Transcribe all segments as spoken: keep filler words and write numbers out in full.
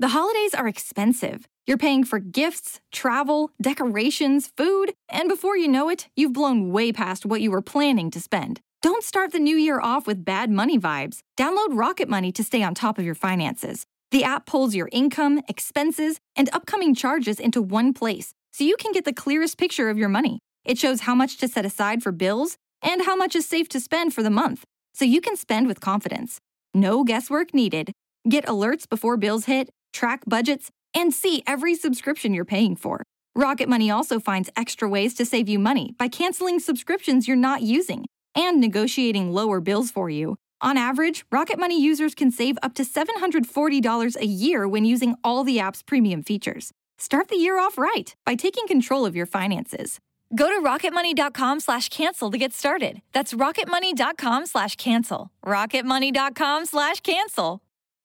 The holidays are expensive. You're paying for gifts, travel, decorations, food, and before you know it, you've blown way past what you were planning to spend. Don't start the new year off with bad money vibes. Download Rocket Money to stay on top of your finances. The app pulls your income, expenses, and upcoming charges into one place, so you can get the clearest picture of your money. It shows how much to set aside for bills and how much is safe to spend for the month, so you can spend with confidence. No guesswork needed. Get alerts before bills hit, track budgets, and see every subscription you're paying for. Rocket Money also finds extra ways to save you money by canceling subscriptions you're not using and negotiating lower bills for you. On average, Rocket Money users can save up to seven hundred forty dollars a year when using all the app's premium features. Start the year off right by taking control of your finances. Go to rocketmoney.com slash cancel to get started. That's rocketmoney.com slash cancel. rocketmoney.com slash cancel.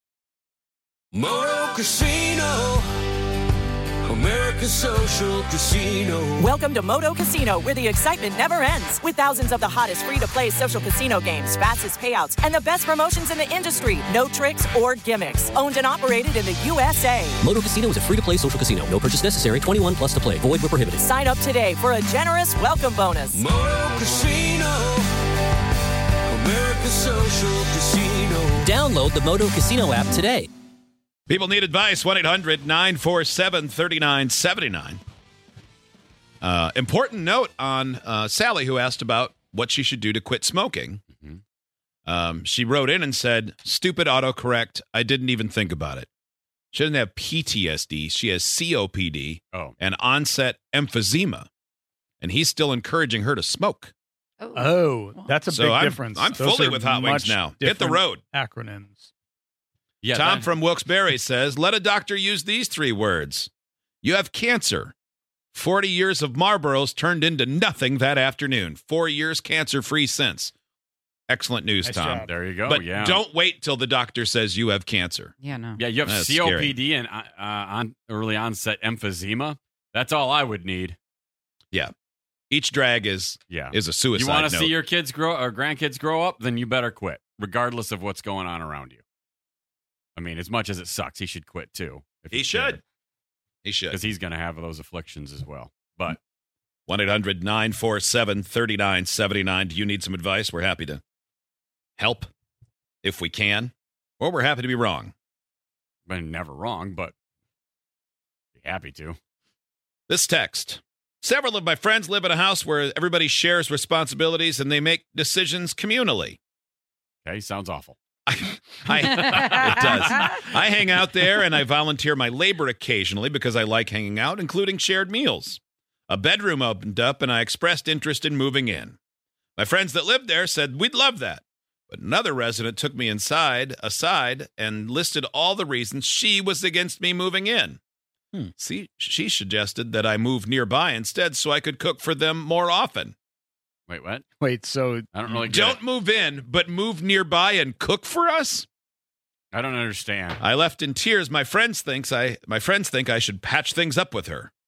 Moto Casino, America's social casino. Welcome to Moto Casino, where the excitement never ends. With thousands of the hottest free-to-play social casino games, fastest payouts, and the best promotions in the industry. No tricks or gimmicks. Owned and operated in the U S A. Moto Casino is a free-to-play social casino. No purchase necessary. twenty-one plus to play. Void where prohibited. Sign up today for a generous welcome bonus. Moto Casino, America's social casino. Download the Moto Casino app today. People need advice. one eight hundred nine four seven three nine seven nine. Uh, important note on uh, Sally, who asked about what she should do to quit smoking. Mm-hmm. Um, she wrote in and said, stupid autocorrect. I didn't even think about it. She doesn't have P T S D. She has C O P D oh. and onset emphysema. And he's still encouraging her to smoke. Oh, oh that's a so big I'm, difference. I'm Those fully with Hot Wings now. Hit the road. Acronyms. Yeah, Tom that... from Wilkes-Barre says, let a doctor use these three words. You have cancer. forty years of Marlboros turned into nothing that afternoon. Four years cancer-free since. Excellent news, nice Tom. Job. There you go, but yeah. don't wait till the doctor says you have cancer. Yeah, no. Yeah, you have That's C O P D scary. and uh, on early onset emphysema. That's all I would need. Yeah. Each drag is, yeah. is a suicide You want to note. see your kids grow or grandkids grow up, then you better quit, regardless of what's going on around you. I mean, as much as it sucks, he should quit too. If He should. He should. Because he's going to have those afflictions as well. But one eight hundred nine four seven three nine seven nine. Do you need some advice? We're happy to help if we can. Or we're happy to be wrong. I'm never wrong, but be happy to. This text. Several of my friends live in a house where everybody shares responsibilities and they make decisions communally. Okay, sounds awful. I, I, it does. I hang out there and I volunteer my labor occasionally because I like hanging out, including shared meals. A bedroom opened up and I expressed interest in moving in. My friends that lived there said we'd love that. But another resident took me inside, aside, and listed all the reasons she was against me moving in. Hmm. See, she suggested that I move nearby instead so I could cook for them more often. Wait, what? Wait, so I don't really get Don't it. move in, but move nearby and cook for us? I don't understand. I left in tears. My friends thinks I my friends think I should patch things up with her.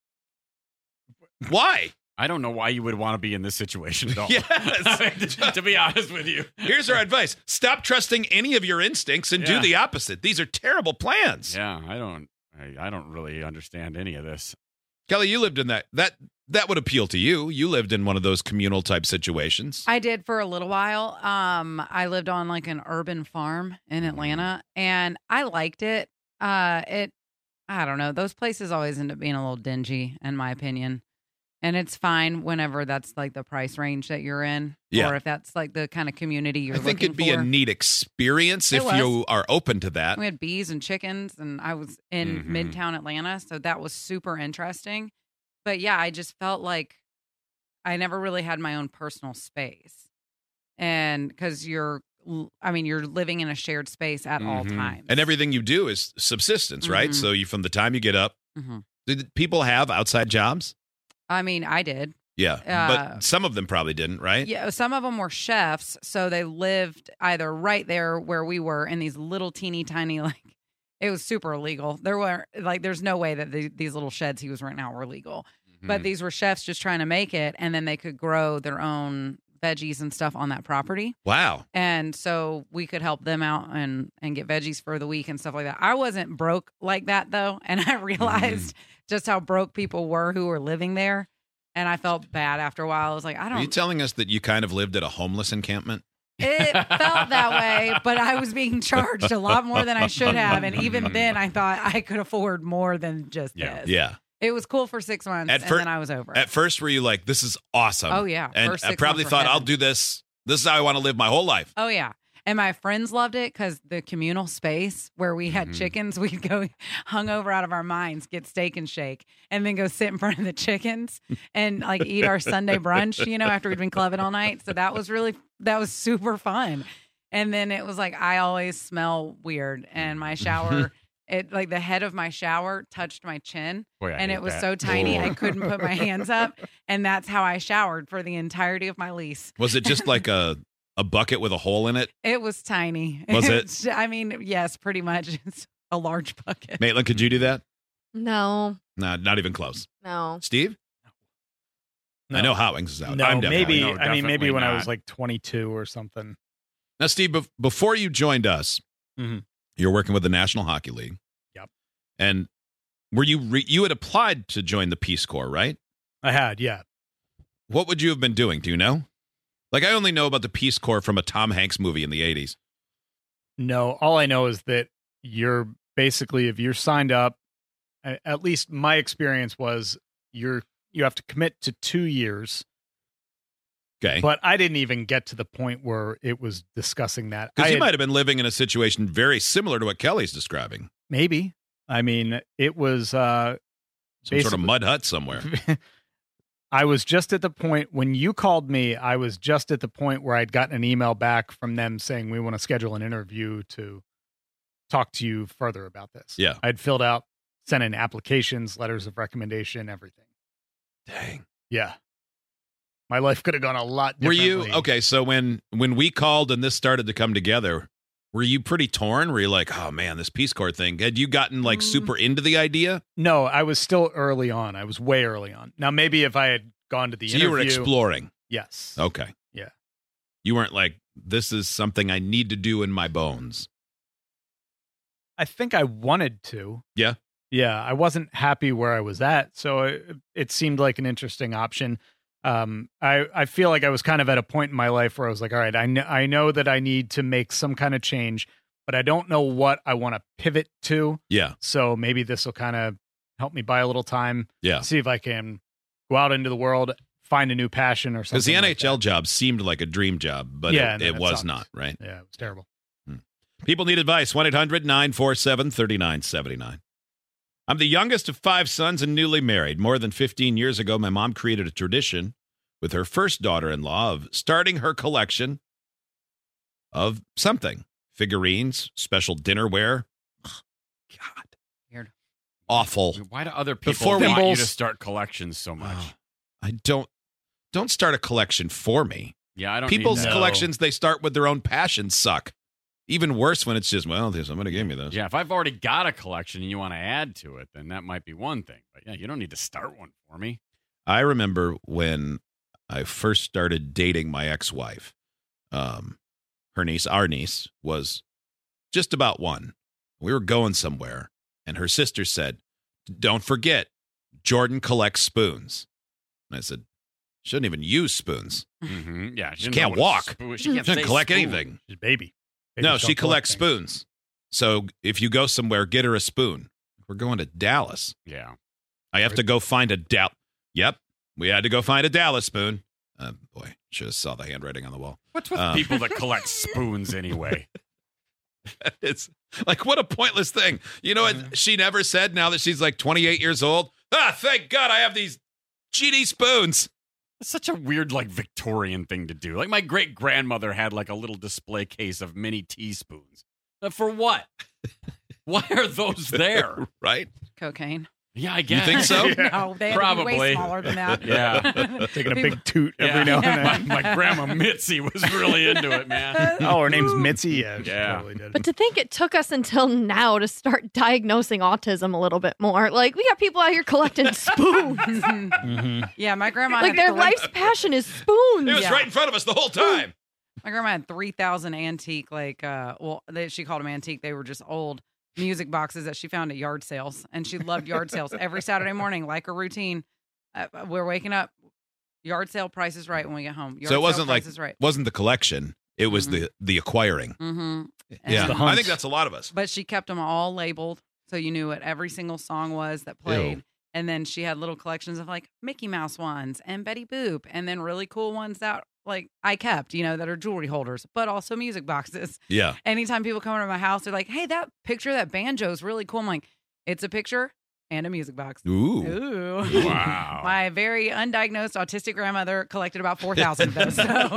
Why? I don't know why you would want to be in this situation at all. Yes. to, to be honest with you. Here's our advice. Stop trusting any of your instincts and Yeah. do the opposite. These are terrible plans. Yeah, I don't I, I don't really understand any of this. Kelly, you lived in that. That that would appeal to you. You lived in one of those communal type situations. I did for a little while. Um, I lived on like an urban farm in Atlanta, and I liked it. Uh, it, I don't know. Those places always end up being a little dingy, in my opinion. And it's fine whenever that's like the price range that you're in, Yeah. or if that's like the kind of community you're I think looking it'd be for. a neat experience It if was. you are open to that. We had bees and chickens, and I was in Mhm. Midtown Atlanta, so that was super interesting. But yeah, I just felt like I never really had my own personal space, and because you're, I mean, you're living in a shared space at all Mhm. times, And everything you do is subsistence, right? Mhm. So you from the time you get up, Mhm. did people have outside jobs? I mean, I did. Yeah, Uh, but some of them probably didn't, right? Yeah, some of them were chefs, so they lived either right there where we were in these little teeny tiny, like, it was super illegal. There were like, there's no way that the, these little sheds he was renting out were legal. Mm-hmm. But these were chefs just trying to make it, and then they could grow their own veggies and stuff on that property. Wow. And so we could help them out and, and get veggies for the week and stuff like that. I wasn't broke like that, though. And I realized mm. just how broke people were who were living there. And I felt bad after a while. I was like, I don't. Are you telling us that you kind of lived at a homeless encampment? It felt that way, but I was being charged a lot more than I should have. And even then, I thought I could afford more than just yeah. this. Yeah. It was cool for six months, at and fir- then I was over. At first, were you like, this is awesome? Oh, yeah. And First I six probably months were thought, I'll heaven. do this. This is how I want to live my whole life. Oh, yeah. And my friends loved it because the communal space where we had Mhm. chickens, we'd go hungover out of our minds, get steak and shake, and then go sit in front of the chickens and like eat our Sunday brunch, you know, after we'd been clubbing all night. So that was really, that was super fun. And then it was like, I always smell weird. And my shower, it like the head of my shower touched my chin. Boy, I and hate it was that. so tiny, Ooh. I couldn't put my hands up. And that's how I showered for the entirety of my lease. Was it just like a, a bucket with a hole in it? It was tiny. Was it? It's- I mean, yes, pretty much. It's a large bucket. Maitland, could you do that? No, No, not even close. no. Steve? I know Hot Wings is out. No, I'm definitely maybe. No, I mean, maybe definitely when I not. was like twenty-two or something. Now, Steve, bef- before you joined us, Mhm. you're working with the National Hockey League. Yep. And were you re- you had applied to join the Peace Corps, right? I had, yeah. What would you have been doing? Do you know? Like, I only know about the Peace Corps from a Tom Hanks movie in the eighties. No, all I know is that you're basically, if you're signed up, a- at least my experience was you're you have to commit to two years. Okay. But I didn't even get to the point where it was discussing that. Because I you had- might have been living in a situation very similar to what Kelly's describing. maybe. I mean, it was uh, Some sort of Basically- mud hut somewhere. I was just at the point when you called me, I was just at the point where I'd gotten an email back from them saying we want to schedule an interview to talk to you further about this. Yeah. I'd filled out, sent in applications, letters of recommendation, everything. Dang. Yeah. My life could have gone a lot Were differently. you okay? So when when we called and this started to come together, were you pretty torn? Were you like, oh man, this Peace Corps thing? Had you gotten like Mm. super into the idea? No, I was still early on. I was way early on. Now, maybe if I had gone to the So interview. you were exploring. Yes. Okay. Yeah. You weren't like, this is something I need to do in my bones. I think I wanted to. Yeah. Yeah, I wasn't happy where I was at, so it, it seemed like an interesting option. Um, I I feel like I was kind of at a point in my life where I was like, all right, I know I know that I need to make some kind of change, but I don't know what I want to pivot to. Yeah. So maybe this will kind of help me buy a little time, Yeah. see if I can go out into the world, find a new passion or something. Because the like N H L that. job seemed like a dream job, but Yeah, it, no, it that was sucked. not, right? Yeah, it was terrible. People need advice. one eight hundred nine four seven three nine seven nine. I'm the youngest of five sons and newly married. More than fifteen years ago, my mom created a tradition with her first daughter-in-law of starting her collection of something. Figurines, special dinnerware. Ugh, God. Weird. Awful. Why do other people Before want we- you to start collections so much? Oh, I don't don't start a collection for me. Yeah, I don't. People's need that. collections they start with their own passions suck. Even worse when it's just, well, somebody gave me this. Yeah, if I've already got a collection and you want to add to it, then that might be one thing. But yeah, you don't need to start one for me. I remember when I first started dating my ex-wife. Um, her niece, our niece, was just about one. We were going somewhere, and her sister said, "Don't forget, Jordan collects spoons." And I said, "Shouldn't even use spoons. Mm-hmm. Yeah, She didn't can't know what a walk. spoon- She She can't doesn't say collect spoon. anything." She's a baby. No, Babies she don't collect collects things. spoons. So if you go somewhere, get her a spoon. We're going to Dallas. Yeah. I have to go find a Dal. Yep, we had to go find a Dallas spoon. Uh, boy, should have saw the handwriting on the wall. What's with Um, people that collect spoons anyway? It's like, what a pointless thing. You know what she never said now that she's like twenty-eight years old? Ah, thank God I have these G D spoons. It's such a weird, like, Victorian thing to do. Like, my great grandmother had like a little display case of mini teaspoons. Uh, for what? Why are those there? Right? Cocaine. Yeah, I You guess. think so? No, they had to be Probably. way smaller than that. Yeah. Taking a big toot every Yeah. now and then. My, my grandma Mitzi was really into it, man. Oh, her name's Mitzi. Yeah, she Yeah. totally did. But to think it took us until now to start diagnosing autism a little bit more. Like, we got people out here collecting spoons. Mm-hmm. Yeah, my grandma Like, had their three- life's passion is spoons. It was Yeah. right in front of us the whole time. My grandma had three thousand antique, like, uh, well, they, she called them antique. They were just old music boxes that she found at yard sales. And she loved yard sales every Saturday morning, like a routine. Uh, we're waking up, yard sale price is right when we get home. Yard So it sale wasn't like price is right. wasn't the collection. It was Mhm. the the acquiring. Mm-hmm. Yeah, the I hunt. think that's a lot of us. But she kept them all labeled, so you knew what every single song was that played. Ew. And then she had little collections of like Mickey Mouse ones and Betty Boop, and then really cool ones that like I kept, you know, that are jewelry holders, but also music boxes. Yeah. Anytime people come into my house, they're like, "Hey, that picture of that banjo is really cool." I'm like, "It's a picture and a music box." Ooh. Ooh. Wow. My very undiagnosed autistic grandmother collected about four thousand of those.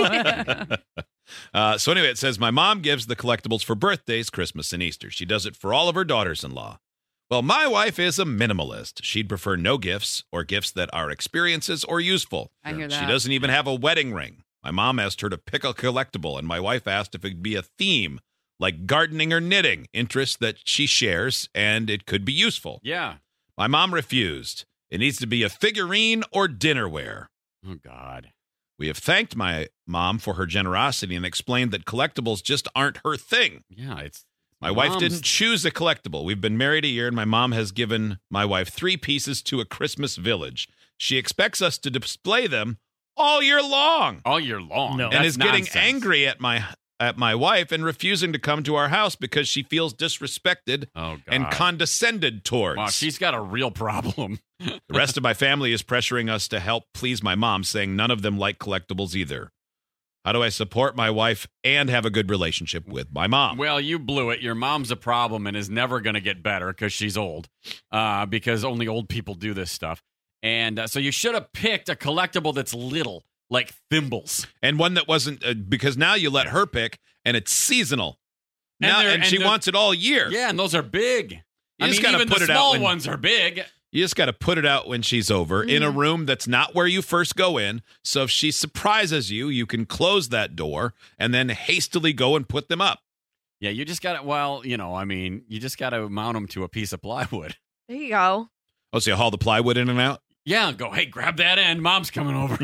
So. Uh, so anyway, it says, my mom gives the collectibles for birthdays, Christmas, and Easter. She does it for all of her daughters-in-law. Well, my wife is a minimalist. She'd prefer no gifts or gifts that are experiences or useful. I hear She that. doesn't even have a wedding ring. My mom asked her to pick a collectible, and my wife asked if it'd be a theme, like gardening or knitting, interests that she shares, and it could be useful. Yeah. My mom refused. It needs to be a figurine or dinnerware. Oh, God. We have thanked my mom for her generosity and explained that collectibles just aren't her thing. Yeah, it's My wife mom's- didn't choose a collectible. We've been married a year, and my mom has given my wife three pieces to a Christmas village. She expects us to display them all year long all year long. No. and That's is getting nonsense. angry at my at my wife and refusing to come to our house because she feels disrespected Oh, God. and condescended towards. Wow, she's got a real problem. The rest of my family is pressuring us to help please my mom, saying none of them like collectibles either. How do I support my wife and have a good relationship with my mom? Well, you blew it. Your mom's a problem and is never going to get better because she's old, uh, because only old people do this stuff. And uh, so you should have picked a collectible that's little, like thimbles. And one that wasn't, uh, because now you let her pick, and it's seasonal. And Now, they're- and, and she they're- wants it all year. Yeah, and those are big. You I just mean, gotta even put the it out small when- ones are big. You just got to put it out when she's over in a Mm-hmm. room that's not where you first go in. So if she surprises you, you can close that door and then hastily go and put them up. Yeah, you just got to, well, you know, I mean, you just got to mount them to a piece of plywood. There you go. Oh, so you haul the plywood in and out? Yeah, go, hey, grab that end. Mom's coming over.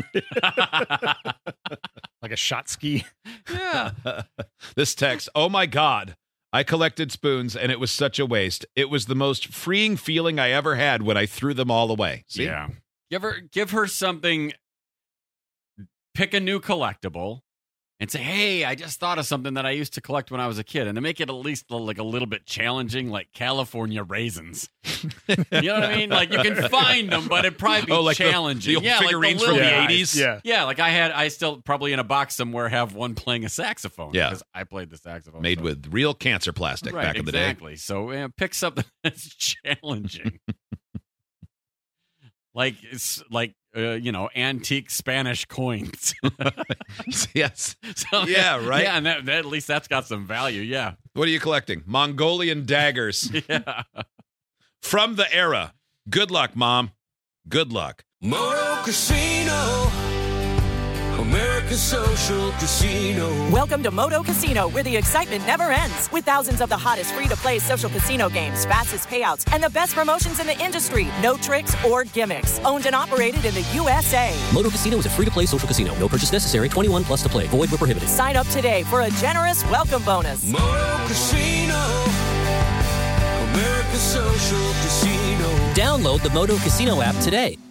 Like a shot ski. Yeah. This text, oh my God, I collected spoons and it was such a waste. It was the most freeing feeling I ever had when I threw them all away. See? Yeah. Give her, give her something, pick a new collectible and say, hey, I just thought of something that I used to collect when I was a kid. And to make it at least like a little bit challenging, like California raisins. You know what I mean? Like you can find them, but it'd probably be Oh, like the- challenging. the old yeah, figurines like from the the little guys. eighties? Yeah. Yeah, like I had, I still probably in a box somewhere have one playing a saxophone. Yeah. Because I played the saxophone. Made so- with real cancer plastic right, back in the day. Exactly. So uh, pick something that's challenging. Like it's like uh, you know, antique Spanish coins. Yes. So, Yeah, right. Yeah, and that, that at least that's got some value. Yeah. What are you collecting? Mongolian daggers Yeah. from the era. Good luck, Mom. Good luck. Moto Casino, America's social casino. Welcome to Moto Casino, where the excitement never ends. With thousands of the hottest free-to-play social casino games, fastest payouts, and the best promotions in the industry. No tricks or gimmicks. Owned and operated in the U S A. Moto Casino is a free-to-play social casino. No purchase necessary. twenty-one plus to play. Void where prohibited. Sign up today for a generous welcome bonus. Moto Casino, America's social casino. Download the Moto Casino app today.